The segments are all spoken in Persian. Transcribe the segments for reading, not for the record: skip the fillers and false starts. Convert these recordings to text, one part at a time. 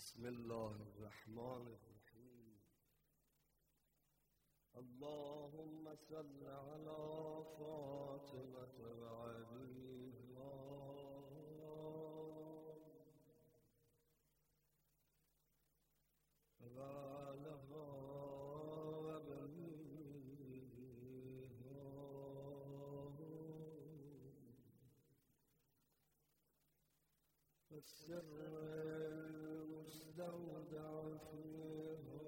بسم الله الرحمن الرحیم. اللهم صل على فاطمة وعليها وعلها وبنيها والسر المستودع فيها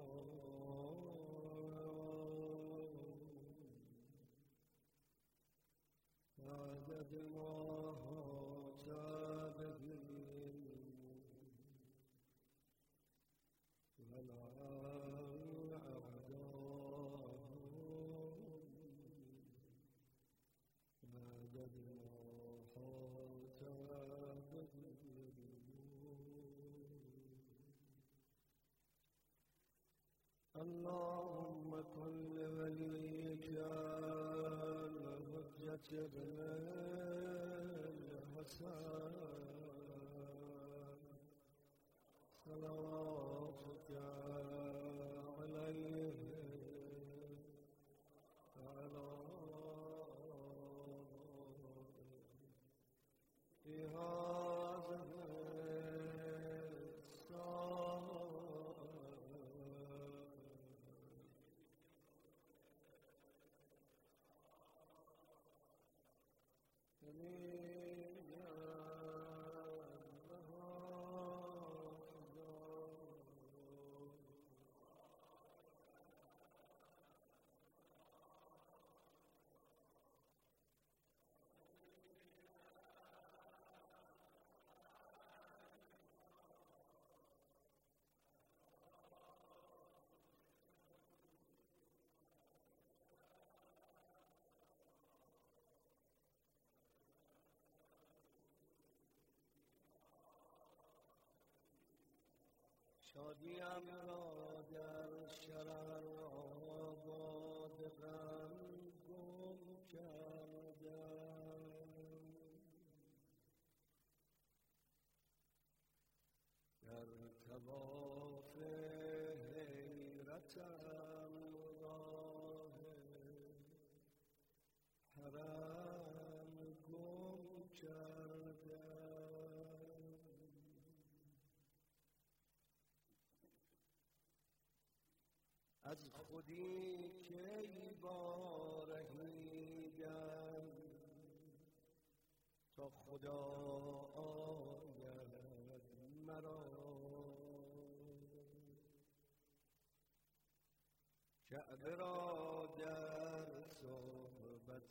وعدد ما هات به والعين أعداه وعدد ما هات به. اللهم كن لوليك الحجة بن الحسن صلواتك عليه وعلى في هذه شادیم را در شرر آباد غم گم کردم، در طواف حیرتم راه حرم گم کردم. از خودی کی بارهیدم تا خدا آید مرا، کعبه را در صحبت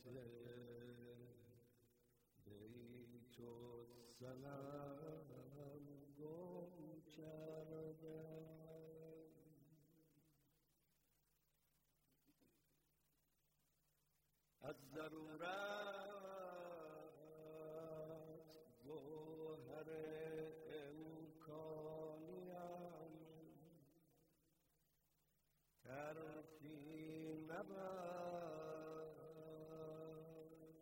بیت الصنم گم کردم. از ضرورت گوهر امکانیم طرفی نبست،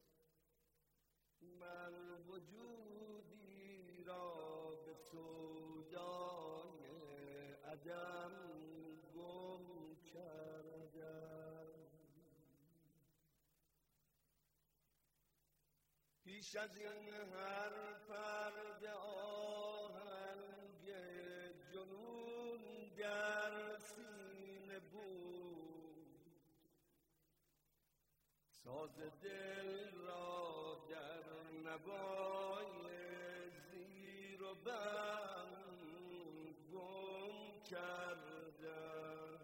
من وجودی را به سودای عدم گم کردم. پیش از این هر پرده آهنگ جنون در سینه بود، ساز دل را در نوای زیر و بند گم کردم.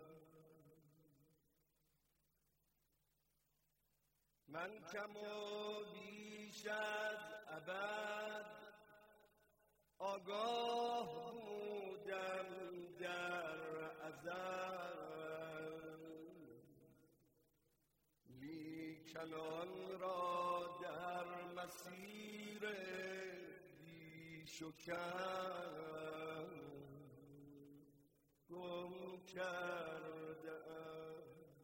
من کم و بیش از ابد آگاه بودم در ازل، لیکن آن را در مسیر بیش و کم گم کردم.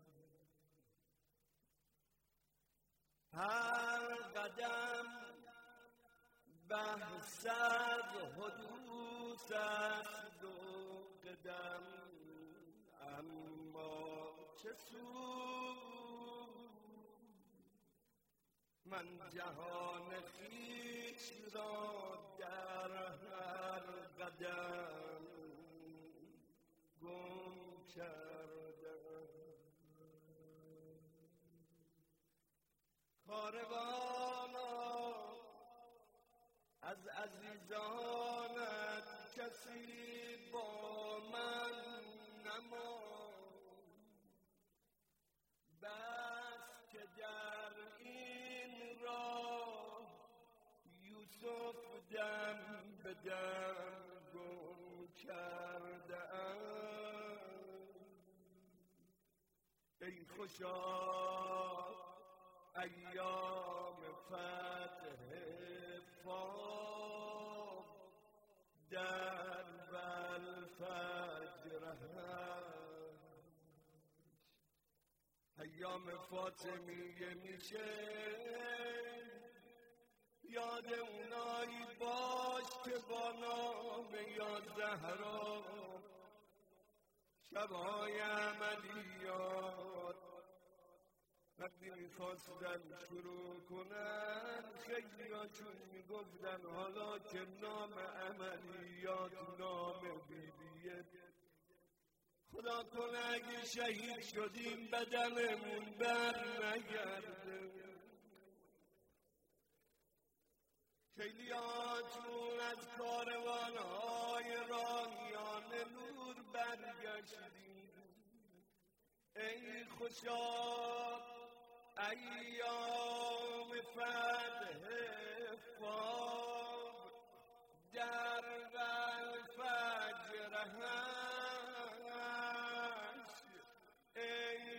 هر قدم بحث از حدوث است و چه سود من جهان خویش را در هر قدم گم کردم. کاروانا از عزیزانت کسی با من نماند، بس که در این راه یوسف دم به دم گم کرده‌ام. ای خوشا ایام فتح فاض در بالفجر هست. ایام فاطمیه میشه یاد اونایی باش که با نام یا زهرا شبهای عملیات وقتی میخواستن شروع کنن خیلی هاشون میگفتن حالا که نام عملیات نام بیبیه، خدا کنه اگه شهید شدیم بدنمون بر نگرده. خیلی هاتون از کاروانهای راهیان نور برگشتیم. ای خوشا ایام فتح فاض در الفجر هست. ای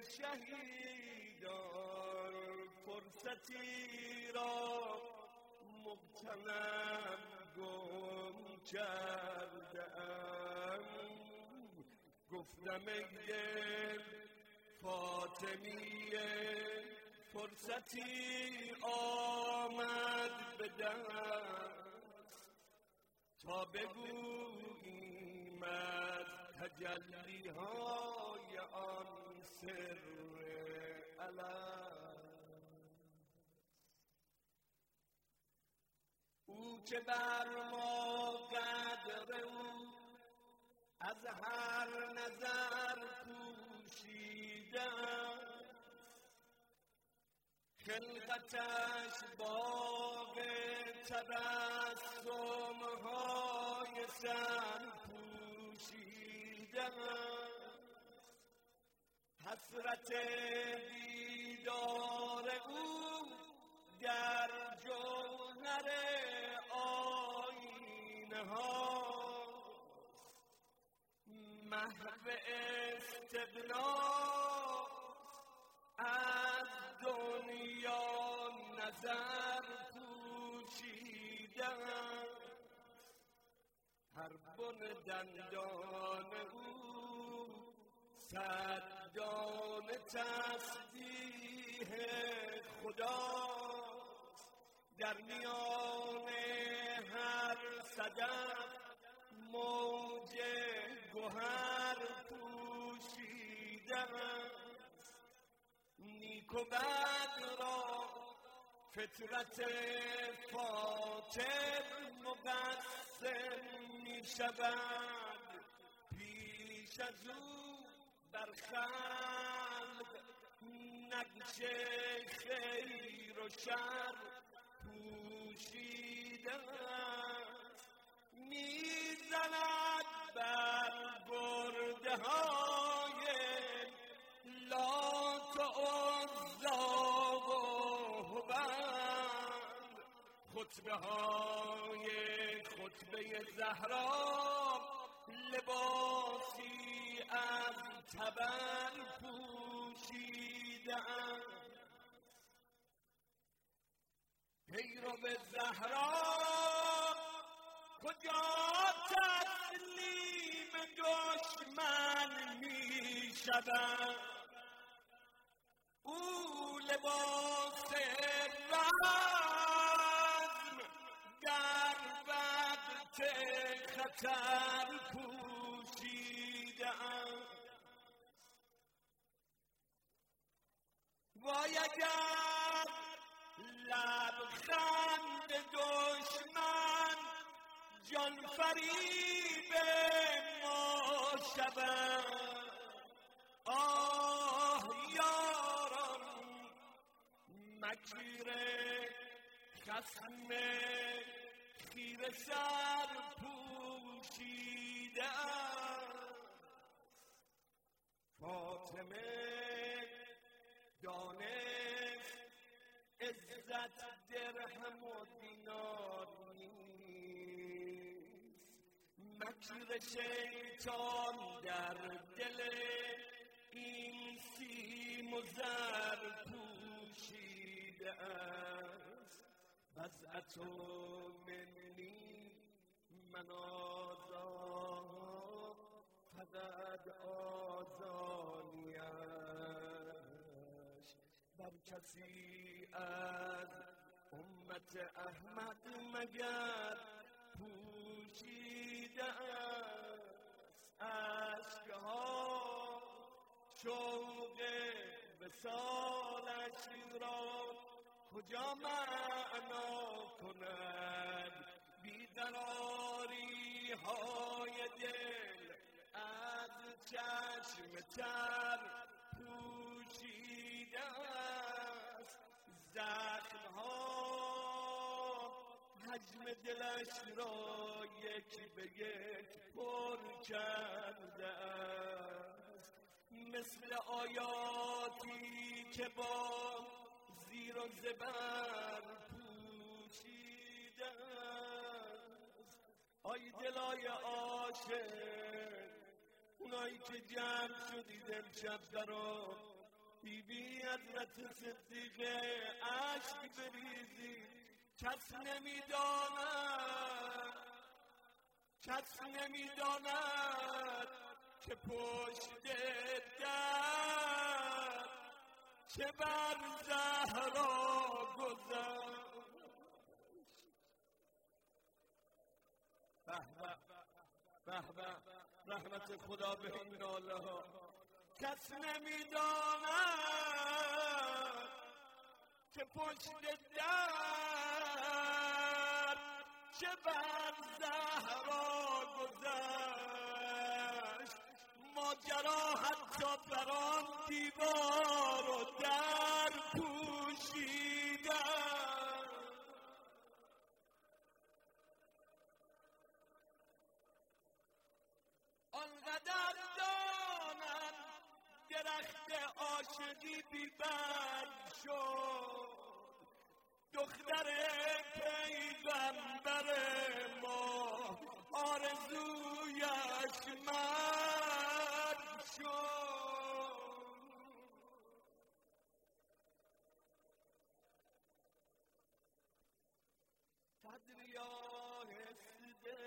شهیدان فرصتی را مغتنم گم کرده‌ام. گفتم ای دل فاطمیه فرصتی آمد به دست تا بگوییم از تجلی های آن سر الست. او که بر ما قدر او از هر نظر پوشیده، خلقتش باغ تبسم های سر پوشیده، حسرت دیدار او در جوهر آینه هاست. محو استغنا از دنیا نظر پوشیده، هر بن دندان او صد دانه تسبیح خداست. در میان هر صدف موج گوهر پوشیده، نیک و بد را فطرت فاطر مقسم می شود. پیش از او بر خلق نقش خیر و شر پوشیده است. می زند بر گرده های لات و عزی و هبل، خطبه های خطبه زهرا لباسی از تبر پوشیده است. پیرو زهرا کجا تسلیم دشمن می شود؟ او لباس رزم در وقت خطر پوشیده است. وای اگر لبخند دشمن جان فریب ما شود. آه یاران مکیر خصم خیره سر پوشیده است. فاطمه دانست عزت درهم و دینار نیست. مکر شیطان در دل این سیم و زر پوشیده است. بضعة منی من آزار فقد آزانیش. بر کسی از امت احمد مگر پوشیده است اشکها شوق وصالش را کجا معنا کند. بیقراری های دل از چشم تر پوشیده است. زخم ها حجم دلش را یک به یک پر کرده است. مثل آیاتی که با زیر و زبر پوشیده است. آی دلای عاشق اونایی که جمع شدید امشب برا بیبی حضرت صدیقه عشق بریزید. کس نمیداند که پشت در چه بر زهرا گذشت. به به رحمت خدا به این ناله ها. کس نمیداند که پشت در چه بر زهرا گذشت. ماجرا حتی بر آن دیوار و در پوشیده. آنقدر دانم درخت عاشقی بی‌برگ شد. دختر پیغمبر ما آرزویش مرگ شد. صدری آهسته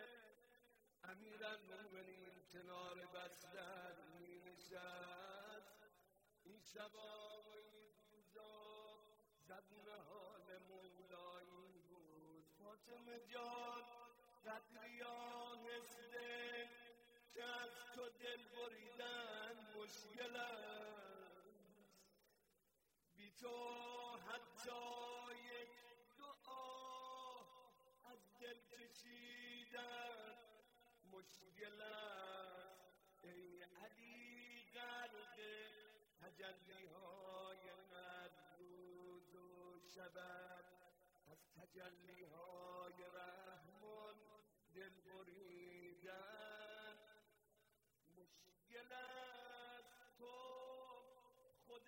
امیرالمومنین کنار بستر می نشست. این شبا و این روزا زبون حال مولایی بود. فاطمه جان قدری آهسته که از تو دل بریدن مشکل است. بی تو حتی یک دعا از دل کشیدن مشکل است. ای علی غرق تجلی های روز و شبت از تجلی های رحمان دل بریدن مشکل است. تو خود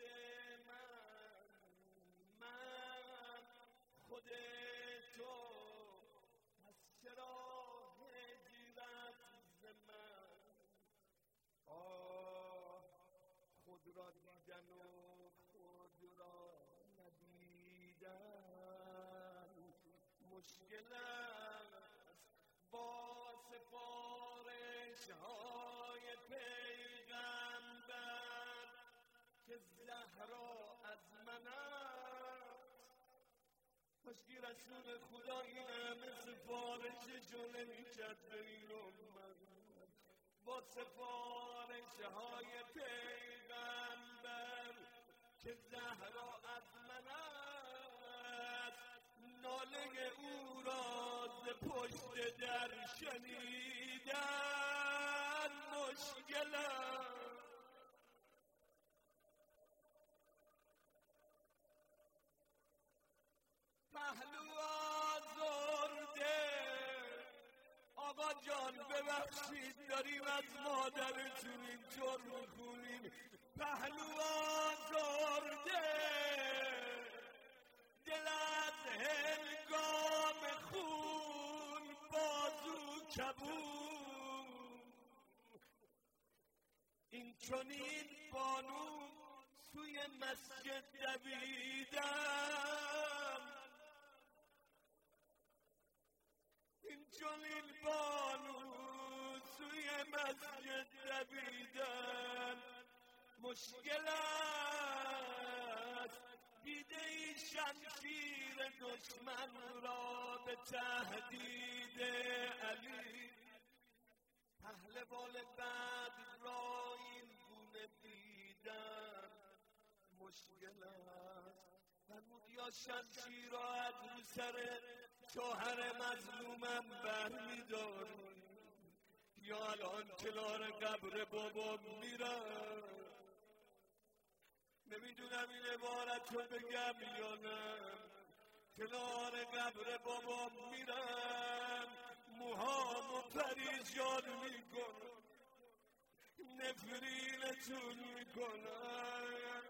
من خود تو، پس چرا هجرت ز من؟ آه خود را دیدن و خود را ندیدن مشکل است. با سفارش های پیغمبر که زهرا از من است. مشکی رسول خدا این همه سفارششو نمیکرد به این امت. با سفارش های پیغمبر که زهرا از من است، ناله او را ز پشت در شنیدن مشکل است. پهلو آزرده آقا جان ببخشید داریم از مادرتون اینطور میخونیم. پهلو آزرده دل از هنگام خون بازو کبود، این چنین بانو سوی مسجد دویدم، این چنین بانو سوی مسجد دویدم مشکل است. دیده ای شمشیر دشمن را به تهدید علی، پهلوان بدر را این گونه دیدن مشکل است. فرمود یا شمشیر را از رو سر شوهر مظلومم برمی‌داری، یا الان کنار قبر بابام میرم. نمیدونم این عبارت رو بگم یا نه. کنار قبر بابام میرم، موهامو پریشان میکنم، نفرینتون میکنم.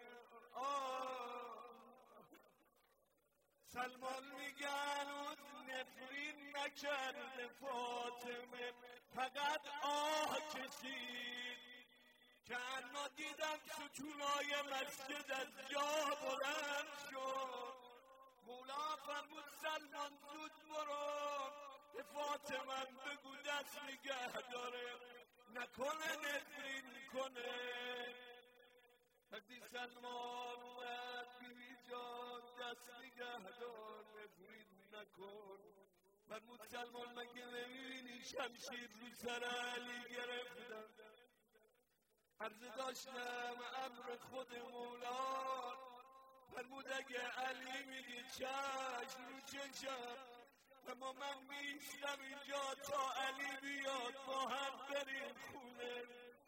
سلمان میگه هنوز نفرین نکرده فاطمه، فقط آه کشید که انا دیدم ستونای مسجد از جا بلند شد. مولا فرمود سلمان زود برو به فاطمه بگو دست نگه داره، نکنه نفرین کنه. وقتی سلمان اومد بیبی جان دست نگه دار نفرین نکن. فرمود سلمان مگه نمیبینی شمشیر رو سر علی گرفتم؟ عرض داشتم امر خود مولا. فرمود اگه علی میگی چشم رو چشم، اما من میشتم اینجا تا علی بیاد با هم بریم خونه.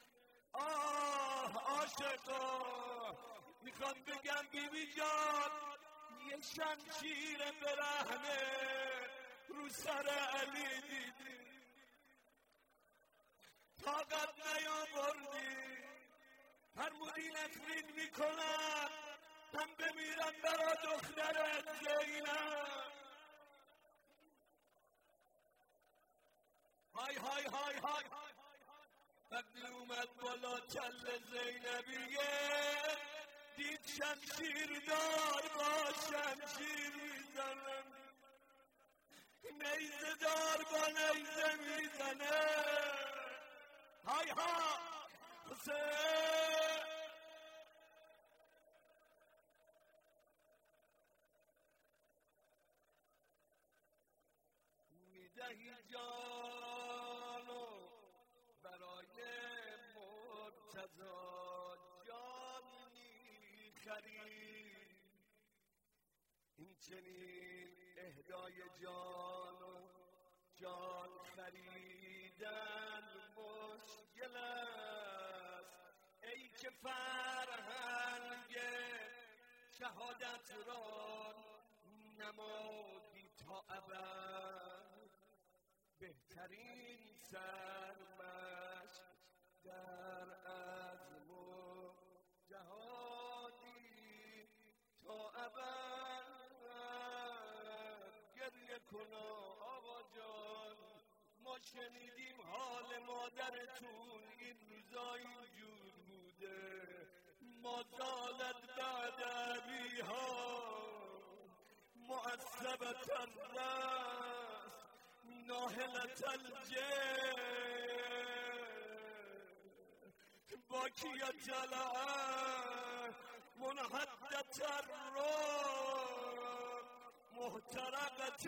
عاشقا میخوام بگم بیبی جان یه شمشیر برهنه رو سر علی دیدی، طاقت نیاوردی. فرمودی نفرین میکنم من بمیرم برا دخترت زینب. های های های های. وقتی اومد بالا کل زینبیه دید شمشیر دار با شمشیر میزنن، نیزه دار با نیزه میزنه. های ها حسین میدهی جانو برای مرتضی جان میخری، این چنین اهدای جان خریدن مشکل است. ای که فرهنگ شهادت را نمادی تا ابد، بهترین سرمشق در عزم و جهادی تا ابد. گریه کنا آقا جان، ما شنیدیم حال مادرتون این روزا اینجور بوده. ما زالت بعد ابیها معصبت الرأس ناهلت الجسم باکیت العهد منحدت الروح محترقت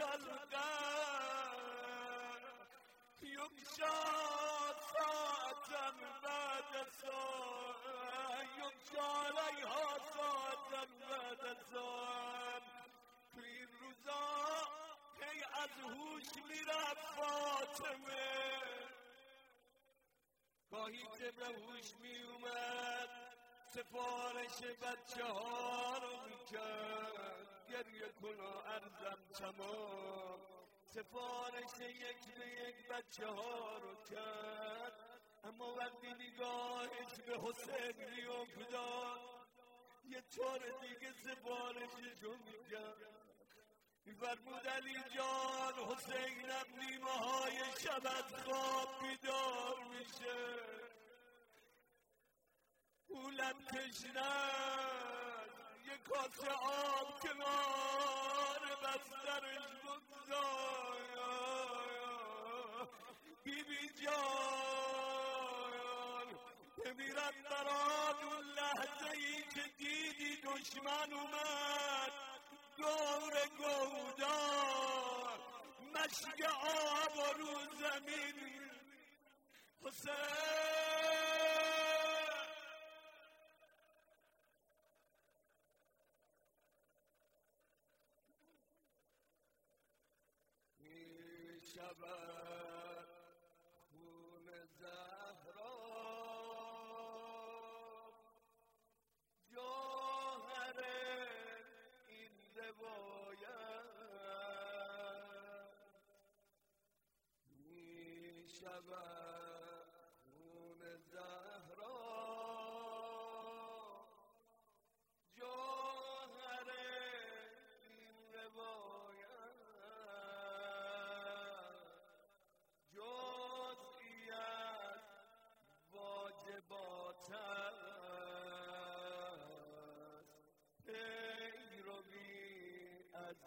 القلب یکشا ساعتا بعد ساعه یکشا علیها ساعتا رسان. تو این روزا کی از هوش میرفت فاطمه، گاهی که به هوش میومد سفارش بچه ها رو میکرد. گریه کنا ارزم تمام، سفارش یک به یک بچه ها رو کرد. اما وقتی نگاهش به حسین میافتاد یه طور دیگه سفارششو میکرد. میفرمود علی جان حسینم نیمه های شب از خواب بیدار میشه، اولم تشنه یه کاسه آب کنار بسترش بگذار. بی بی جان بمیرم برات اون لحظه ای که دیدی دشمن اومد دور گودار مشک آب و رو زمین. حسین می شود خون زهرا جوهر این روایت، می شود خون زهرا جوهر این روایت، جزئی از واجبات است، پیروی از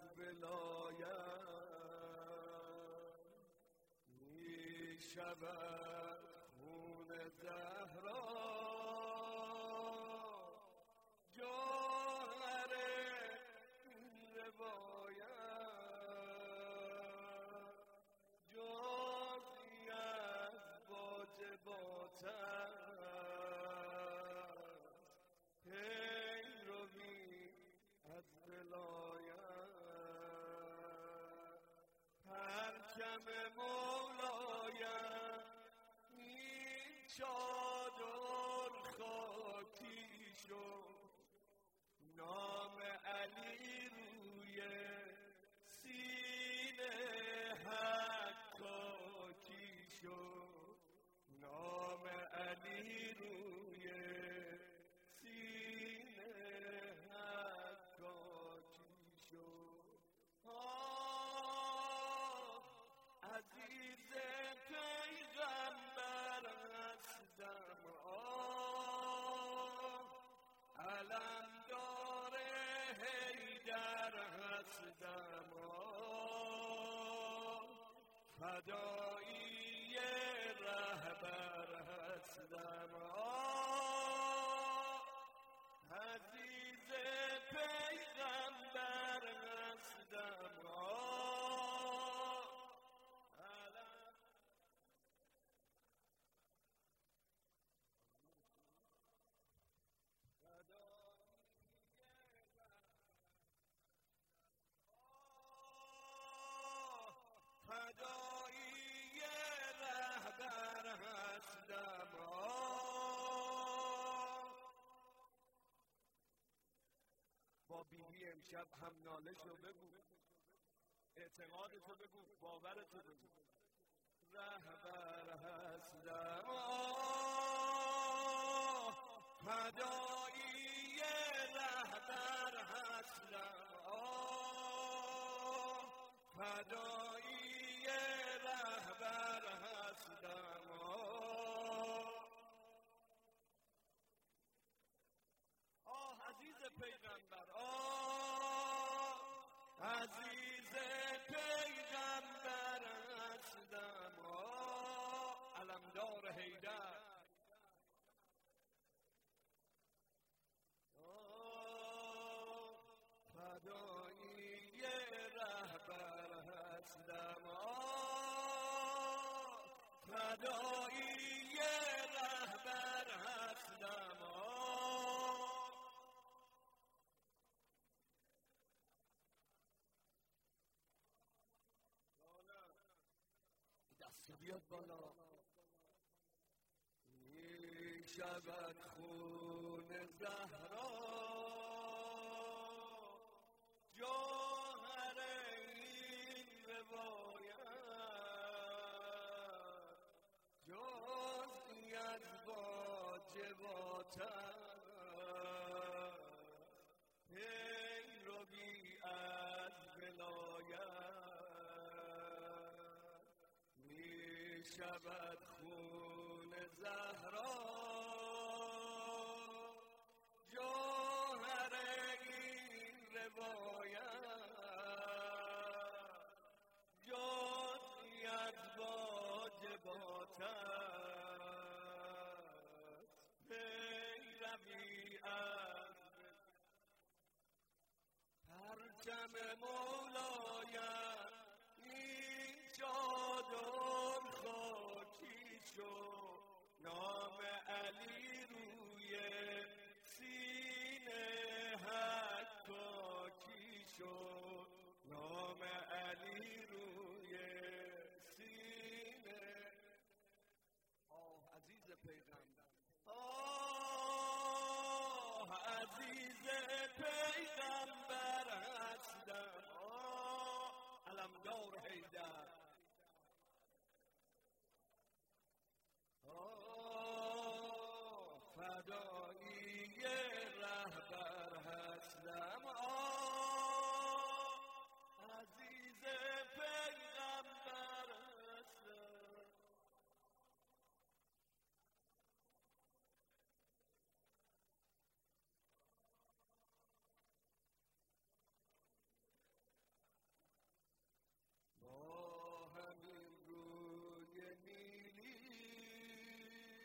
ولایت. می شود خون زهرا جوهر این روایت، جزئی از واجبات است، پیروی از ولایت. پرچم مولایم این چادر خاکی شد، نام علی روی سینه حکاکی شد، نام علی روی سینه حکاکی شد. عزیز پیغمبر هستم، علمدار حیدر هستم، فدایی رهبر هستم. عزیز پیغمبر هستم، فدایی رهبر هستم. با بیبی امشب هم ناله شو بگو، اعتقادتو بگو، باورتو بگو. رهبر هستم، فدایی رهبر هستم، فدایی رهبر هستم. عزیز پیغمبر، عزیز پیغمبر هستم، علمدار حیدر. فدایی رهبر هستم، فدایی رهبر هستم. نقشه بیاد بالا. می شود خون زهرا جوهر این روایت، جزئی از واجبات پیروی از ولایت. می شود خون زهرا جوهر این روایت، جزئی از واجبات پیروی از پرچم مولایم. این چادر خاکی شد، نام علی روی سینه حکاکی شد، نام علی روی سینه. عزیز پیغمبر، عزیز پیغمبر هستم، علمدار حیدر. فدایی رهبر هستم، عزیز پیغمبر هستم. با همین روی نیلی،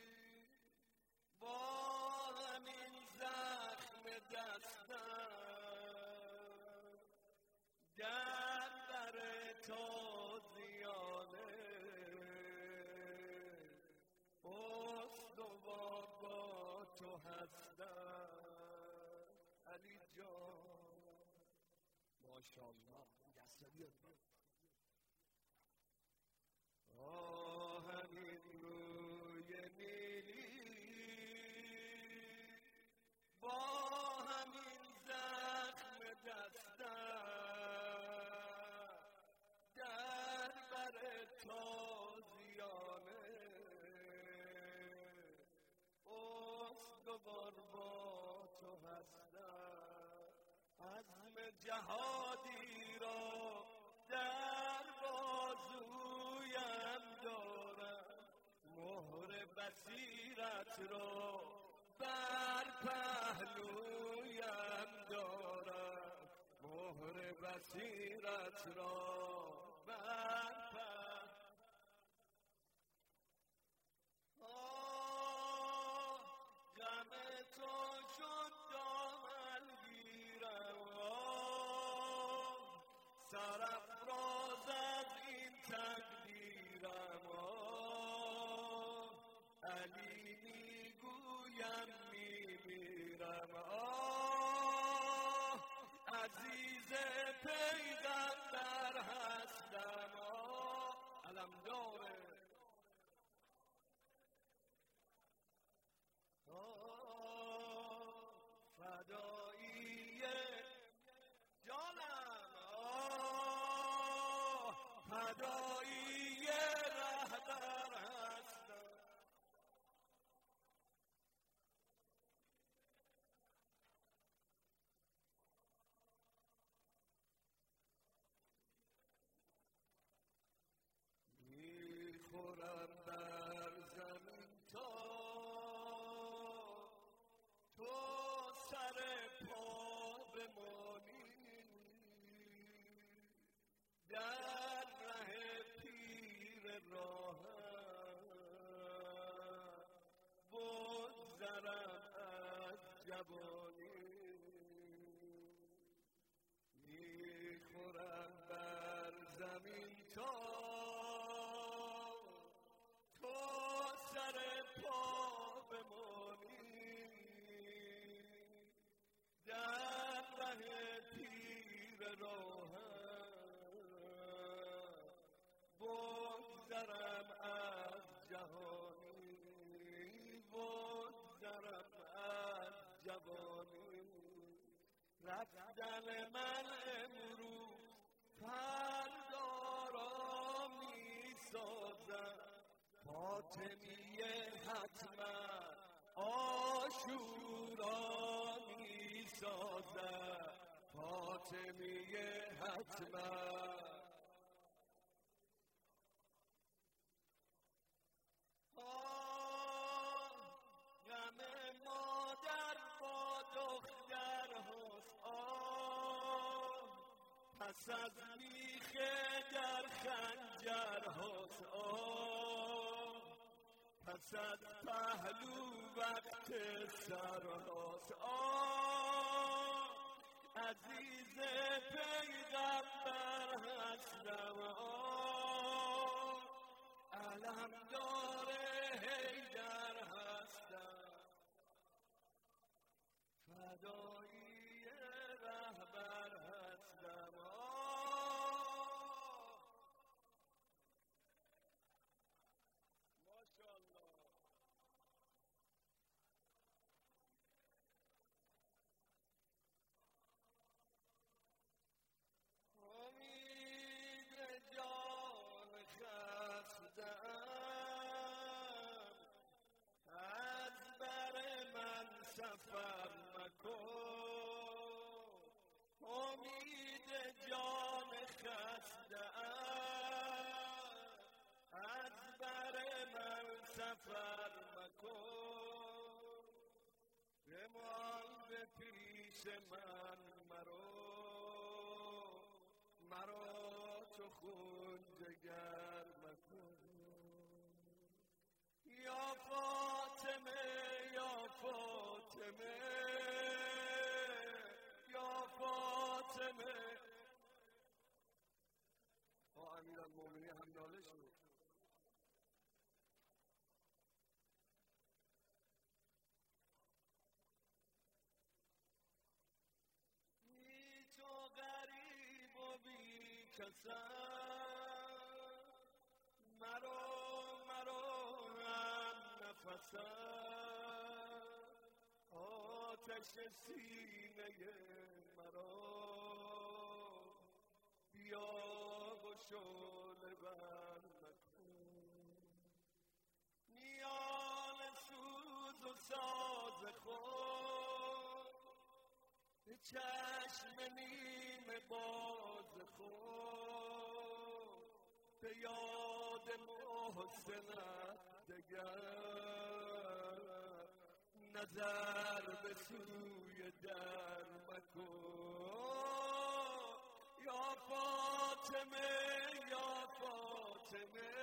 با همین زخم دستم، در بر تازیانه استوار با تو هستم. علی جان ماشاءالله دسته بیاد. همین روی نیلی، با همین زخم دستم، در بر تازیانه استوار با تو هستم. عزم جهادی را در بازویم دارم، مهر بصیرت را بر پهلویم دارم، مهر بصیرت را بر غم تو شد دامنگیرم، سرافراز از این تقدیرم. علی میگویم میمیرم، عزیز پیغمبر هستم، علمدار. فدایی جانم، فدایی رهبر هستم. میخورم بر زمین تا تو سر پا بمانی، در ره پیر راهم بگذرم از جوانی. میخورم بر زمین تا تو سر پا بمانی، در ره پیر راهم بگذرم رفتن من امروز فردا را میسازم، فاطمیه حتما عاشورا میسازم، فاطمیه حتما. غم مادر با دختر هست، پس از میخه در خنجر هست، پس از پهلو وقت سر هست. عزیز پیغمبر هستم، علمدار حیدر هستم، فدایی رهبر هستم. ماشاءالله. امید جان خسته‌ام، از بر من سفر مکن. امید جان خسته‌ام، از بر من سفر مکن. بمان به پیش من مرا تو خون جگر مکن. یا فاطمه یا فاطمه یا فاطمه. امیرالمومنین هم ناله شد. بی تو غریب و بی کسم، مرو هم نفسم. آتش سینه مرا بیا و شعله ور مکن. میان سوز و ساز خود به چشم نیمه باز خود، به یاد محسنت دگر نظر به سوی در مکن. یا فاطمه یا فاطمه.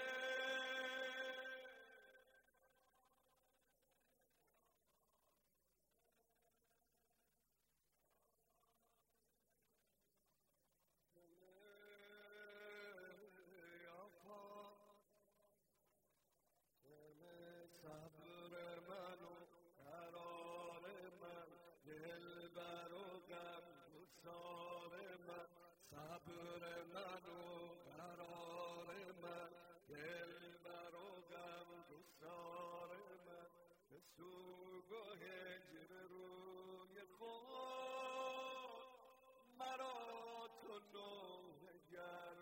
صبر من و قرار من، دلبر و غمگسار من. صبر من و قرار من، دلبر و غمگسار من. به سوگ و هجر روی خود مرا تو نوحه گر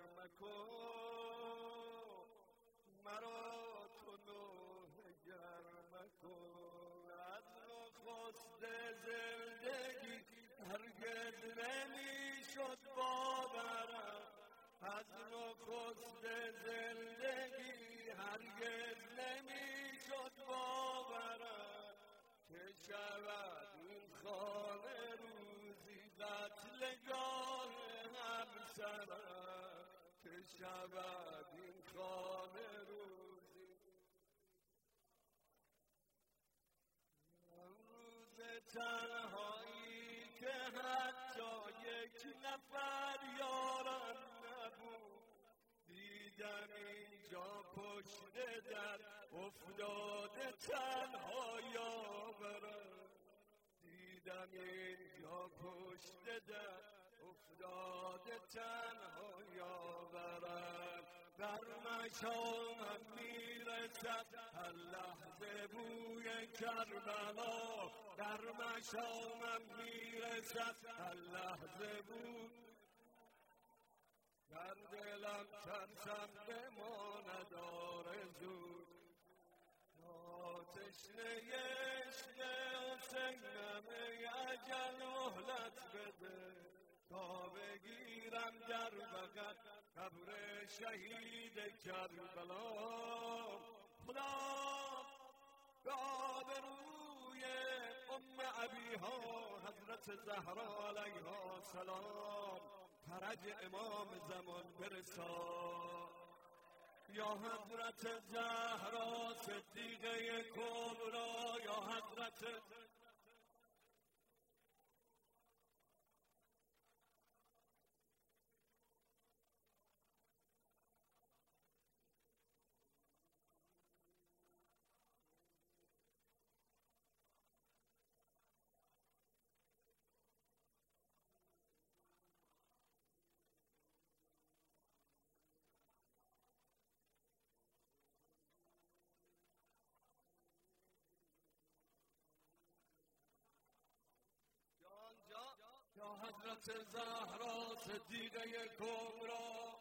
مکن. مرا تو نوحه گر مکن. از نخست زندگی هرگز نمیشد باورم، از نخست زندگی هرگز نمیشد باورم که شود این خانه روزی قتلگاه همسرم، که شود این خانه روزی. روز تنهایی که حتی یک نفر یارم نبود، دیدم اینجا پشت در افتاده تنها یاورم. دیدم اینجا پشت در افتاده تنها یاورم. در مشامم میرسد هر لحظه بوی کربلا، در مشامم میرسد هر لحظه بود در دلم ترسم بماند آرزو تشنه عشق حسینم ای اجل مهلت بده تا بگیرم در بغل قبر شهید کربلا خدا به آبروی ابیها حضرت زهرا علیها السلام فرج امام زمان برسان یا حضرت زهرا صدیقه کبرا یا حضرت یا حضرت زهرا صدیقه کبرا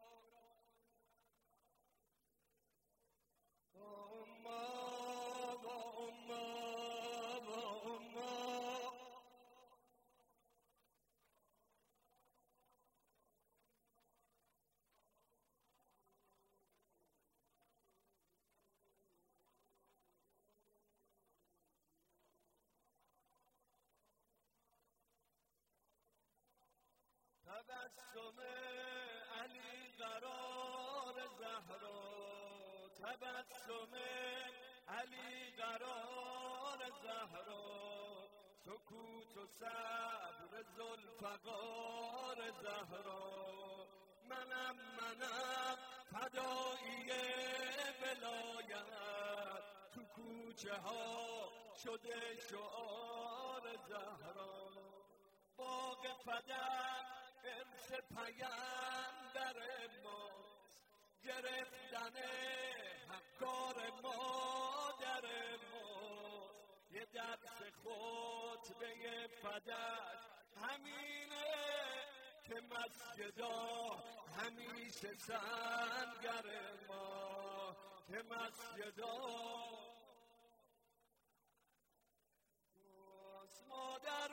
تبسم علی قرار زهرا تبسم علی قرار زهرا سکوت و صبر ذوالفقار زهرا منم فدایی ولایت تو کوچه ها شده شعار زهرا باغ فدک ارث پیمبر ماست گرفتن حقار مادر ماست یه درس خطبه فدک همینه که مسجدا همیشه سنگر ما که مسجدا مادر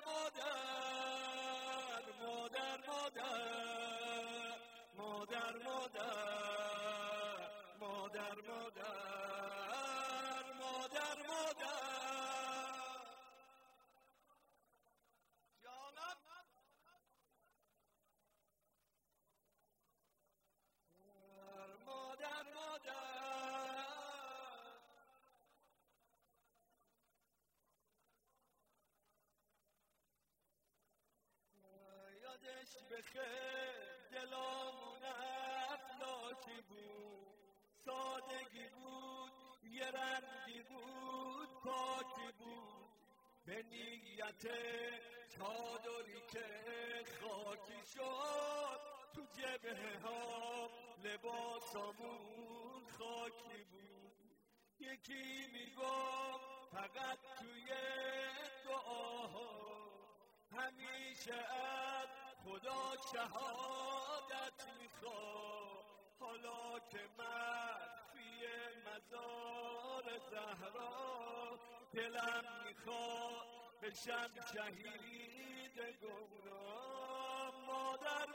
یادش بخیر دلامون افلاکی بود سادگی بود یه رنگی بود پاکی بود به نیت چادری که خاکی شد تو جبهه ها لباسامون خاکی بود یکی میگفت فقط توی دعاها همیشه از خدا شهادت میخواد حالا که مخفی مزار زهرا دلم میخواد بشم شهید گمنام مادر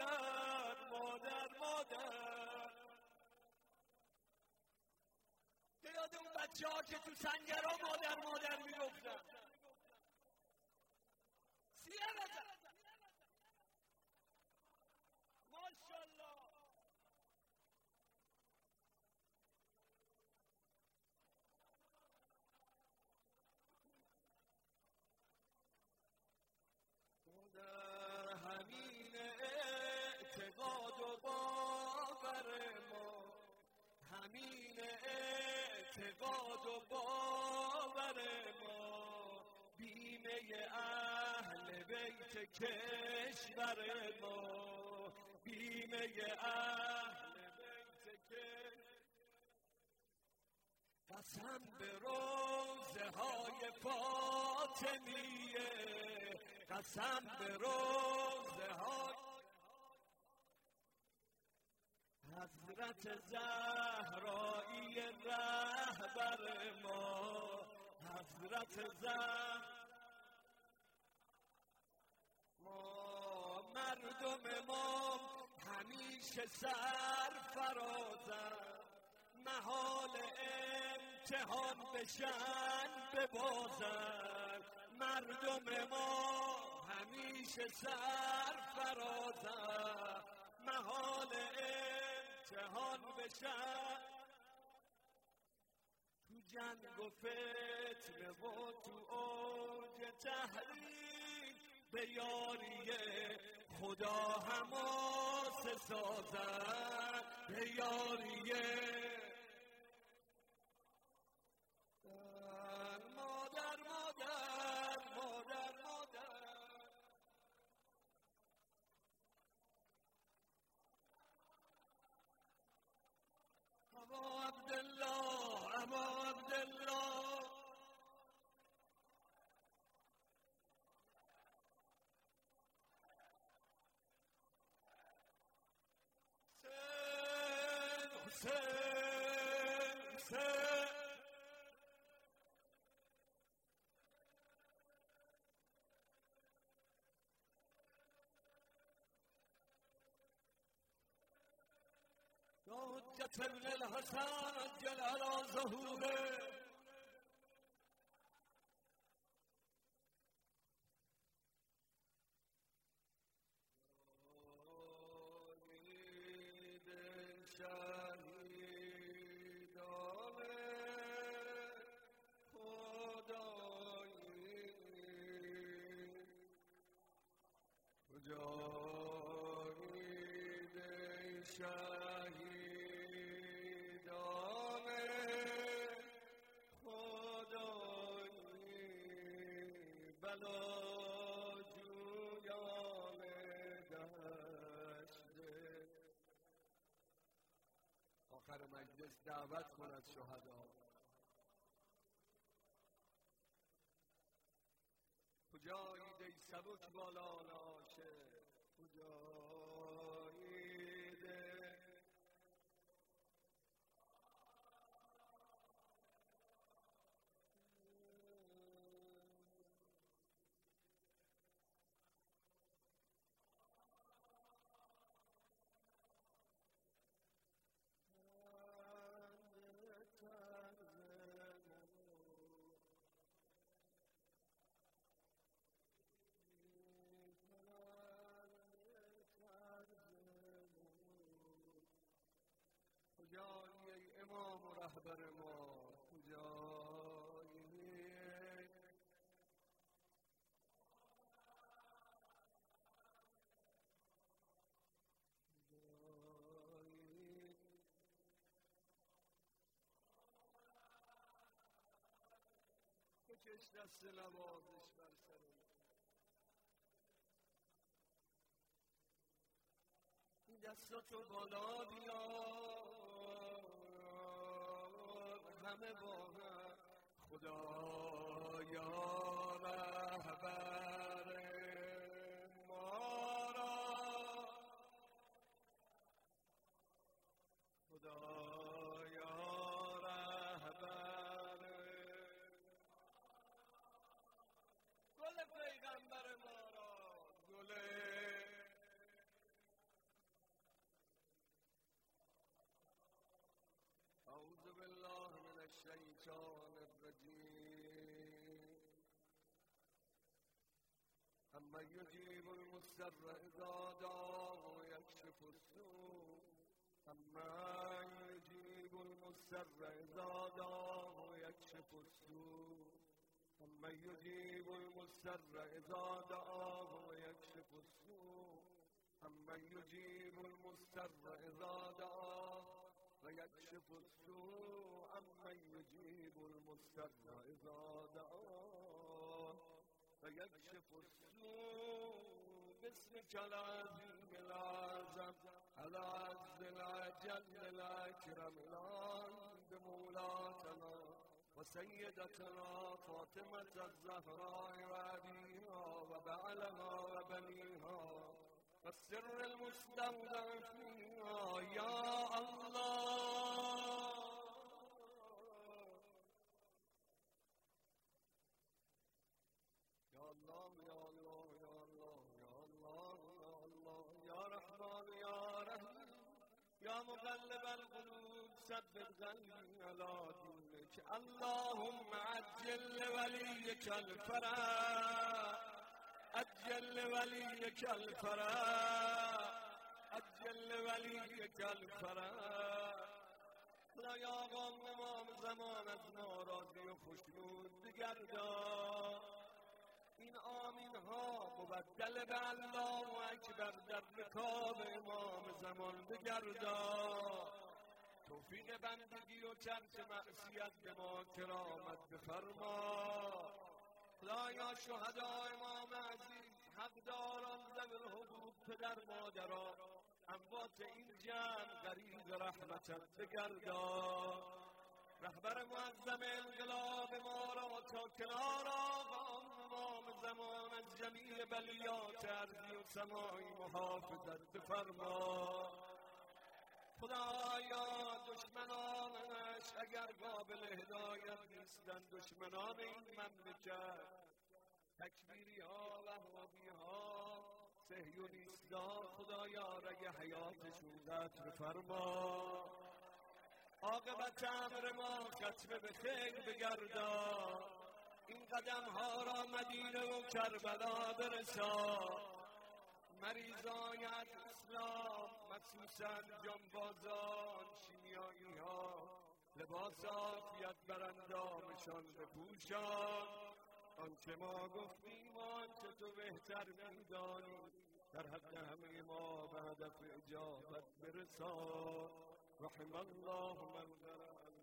یاد اون بچه ها که تو سنگرها مادر میگفتن سیه بزن ماشالله در همین اعتقاد و باور ما همین اعتقاد و باور ما بیمه اهل بیت کشور ما بیمه اهل بیت کشور قسم به روز های فاطمیه، قسم به روزه های حضرت زهرایی رهبر ما، حضرت ما مردم ما همیشه سرفرازن، محال امتحان بشن ببازن. مردم ما همیشه سرفرازن، محال امتحان بشن. تو جنگ و فتنه و تو اوج تحریک، به یاری خدا حماسه سازن، به یاری مادر مادر مادر مادر. ابا عبدالله ابا عبدالله، حجت ابن الحسن عجل على ظهوره. آخر مجلس دعوت کن از شهدا. کجایید ای سبک بالان عاشق، کجایید کجایی ای امام و رهبر ما، کجایی بکش دست نوازش بر سر این دستاتو بالا بیار، همه با هم خدایا رهبر ما را، خدایا رهبر گل پیغمبر ما را، گل اعوذ بالله من الشیطان الرجیم. اما یجیب المضطر اذا دعاه ویکشف السوء، اما یجیب المضطر اذا دعاه ویکشف السوء، اما یجیب المضطر اذا دعاه ویکشف السوء، اما یجیب المضطر اذا دعاه ويكشف السوء، أمن يجيب المضطر إذا دعاه ويكشف السوء. باسمك العظيم الأعظم العز الأجل الأكرم العند مولاتنا وسيدتنا فاطمة الزهراء وأبيها وبعلها وبنيها والسر المستودع فيها يا الله يا الله يا الله يا الله يا الله يا الله يا رحمن يا رحيم يا مقلب القلوب ثبت قلبي على دينك اللهم عجل لوليك الفرج عجل لوليك الفرج عجل لوليك الفرج لا یا قوم امام زمان از ناراضی و خشنود بگردان این آمین ها مبدل به الله اکبر در رکاب امام زمان بگردان توفیق بندگی و ترک معصیت به ما کرامت بفرما خدایا شهدا امام عزیز حقداران ذوی الحقوق پدر مادران اموات این جمع غریق رحمتت بگردان رهبر معظم انقلاب ما را تا کنار آقا امام زمان از جمیع بلیات ارضی و سمایی محافظت بفرما خدایا دشمنانش اگر قابل هدایت نیستند دشمنان این مملکت تکفیری ها وهابی ها صهیونیستان خدایا رگ حیاتشون قطع فرما عاقبت امر ما ختم به خیر بگردان این قدم ها را مدینه و کربلا برسان مریضان اسلام مخصوصا جانبازان شیمیایی ها لباس عافیت بر اندامشان بپوشان آنچه ما گفتیم آنچه تو بهتر میدانی در حق همه ما به هدف اجابت برسان رحم الله من